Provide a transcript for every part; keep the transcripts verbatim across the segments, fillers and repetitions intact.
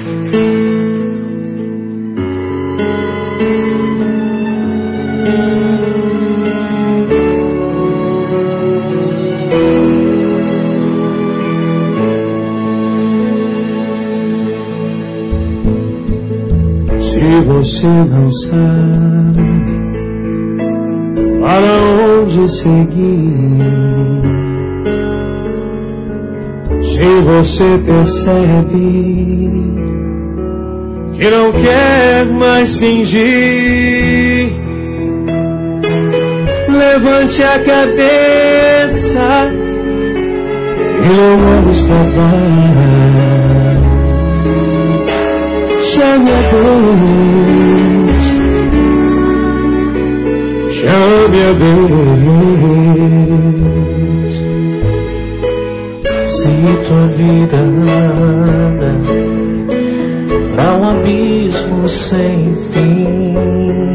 Se você não sabe para onde seguir, se você percebe que não quer mais fingir, levante a cabeça e não olhe pra trás. Chame a Deus, chame a Deus. Se tua vida anda pra um abismo sem fim,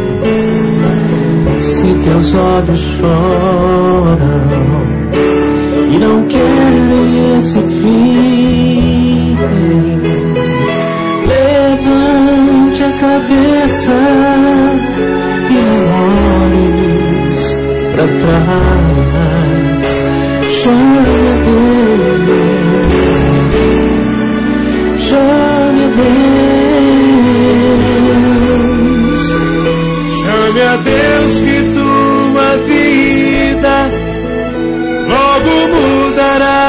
se teus olhos choram e não querem esse fim, levante a cabeça e não olhes pra trás. Chame a Deus, chame a Deus, chame a Deus que tua vida logo mudará.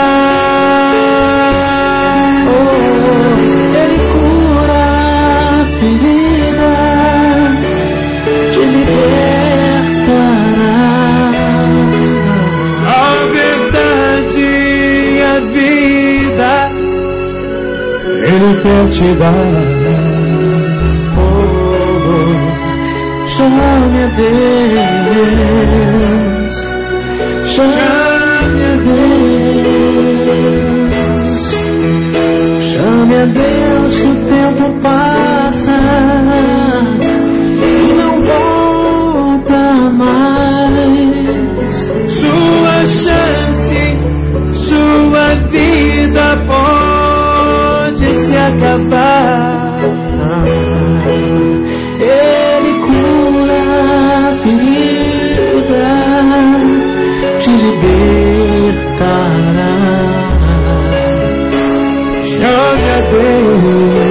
Ele quer te dar. Oh, oh, chame a Deus, chame a Deus, chame a Deus que o tempo passa e não volta mais. Sua chance, sua vida pode se acabar. Ele cura a ferida, te libertará. Chame a Deus,